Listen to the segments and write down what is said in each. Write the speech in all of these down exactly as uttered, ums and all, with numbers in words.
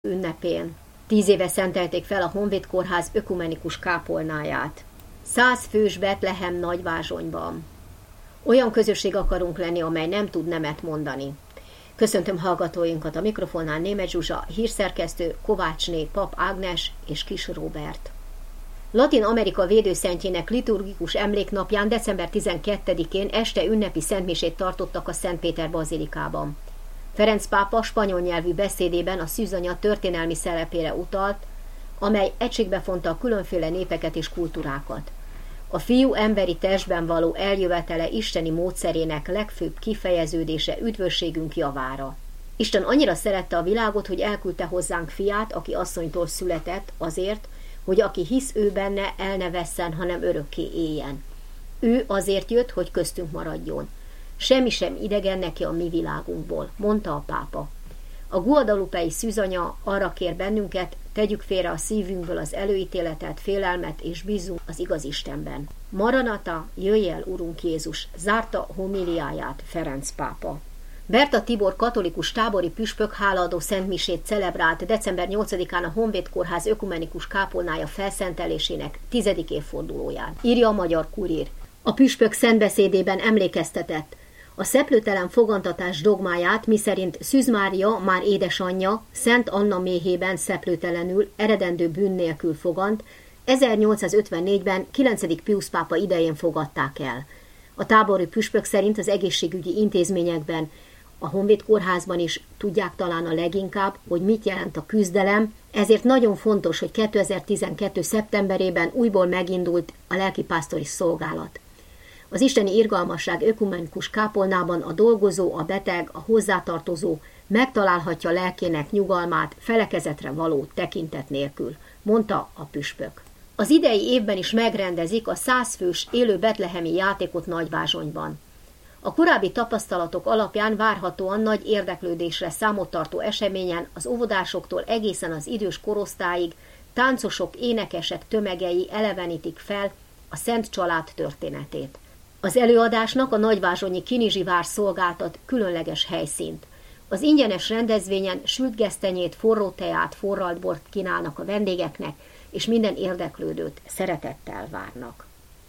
ünnepén. Tíz éve szentelték fel a Honvéd Kórház ökumenikus kápolnáját. Száz fős Betlehem Nagyvázsonyban. Olyan közösség akarunk lenni, amely nem tud nemet mondani. Köszöntöm hallgatóinkat, a mikrofonnál Németh Zsuzsa, hírszerkesztő, Kovácsné, Pap Ágnes és Kis Róbert. Latin Amerika védőszentjének liturgikus emléknapján december tizenkettedikén este ünnepi szentmisét tartottak a Szent Péter bazilikában. Ferenc pápa spanyol nyelvű beszédében a szűzanya történelmi szerepére utalt, amely egységbe fonta a különféle népeket és kultúrákat. A fiú emberi testben való eljövetele isteni módszerének legfőbb kifejeződése üdvösségünk javára. Isten annyira szerette a világot, hogy elküldte hozzánk fiát, aki asszonytól született, azért, hogy aki hisz ő benne, el ne vesszen, hanem örökké éljen. Ő azért jött, hogy köztünk maradjon. Semmi sem idegen neki a mi világunkból, mondta a pápa. A guadalupei szűzanya arra kér bennünket, tegyük félre a szívünkből az előítéletet, félelmet, és bízzunk az igaz Istenben. Maranata, jöjj el, Urunk Jézus, zárta homiliáját Ferenc pápa. Berta Tibor katolikus tábori püspök hálaadó szentmisét celebrált december nyolcadikán a Honvéd Kórház ökumenikus kápolnája felszentelésének tizedik évfordulóján, írja a Magyar Kurír. A püspök szentbeszédében emlékeztetett a szeplőtelen fogantatás dogmáját, miszerint Szűz Mária, már édesanyja, Szent Anna méhében szeplőtelenül, eredendő bűn nélkül fogant, ezernyolcszázötvennégyben kilencedik Piusz pápa idején fogadták el. A tábori püspök szerint az egészségügyi intézményekben, a Honvéd Kórházban is tudják talán a leginkább, hogy mit jelent a küzdelem, ezért nagyon fontos, hogy kétezer-tizenkettő. szeptemberében újból megindult a lelkipásztori szolgálat. Az isteni irgalmasság ökumenikus kápolnában a dolgozó, a beteg, a hozzátartozó megtalálhatja lelkének nyugalmát felekezetre való tekintet nélkül, mondta a püspök. Az idei évben is megrendezik a százfős élő betlehemi játékot Nagyvázsonyban. A korábbi tapasztalatok alapján várhatóan nagy érdeklődésre számot tartó eseményen az óvodásoktól egészen az idős korosztályig táncosok, énekesek tömegei elevenítik fel a Szent Család történetét. Az előadásnak a nagyvázsonyi Kinizsi vár szolgáltat különleges helyszínt. Az ingyenes rendezvényen sült gesztenyét, forró teát, forralt bort kínálnak a vendégeknek, és minden érdeklődőt szeretettel várnak.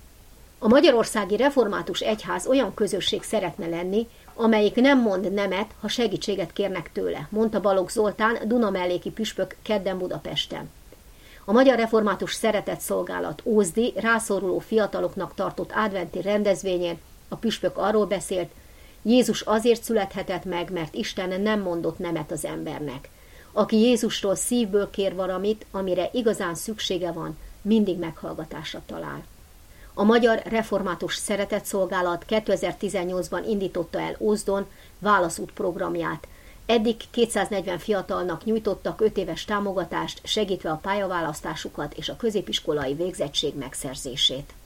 A Magyarországi Református Egyház olyan közösség szeretne lenni, amelyik nem mond nemet, ha segítséget kérnek tőle, mondta Balogh Zoltán, Dunamelléki püspök kedden Budapesten. A Magyar Református Szeretetszolgálat Ózdi rászoruló fiataloknak tartott adventi rendezvényén a püspök arról beszélt, Jézus azért születhetett meg, mert Isten nem mondott nemet az embernek. Aki Jézustól szívből kér valamit, amire igazán szüksége van, mindig meghallgatásra talál. A Magyar Református Szeretetszolgálat kétezer-tizennyolcban indította el Ózdon válaszút programját. Eddig kétszáznegyven fiatalnak nyújtottak öt éves támogatást, segítve a pályaválasztásukat és a középiskolai végzettség megszerzését.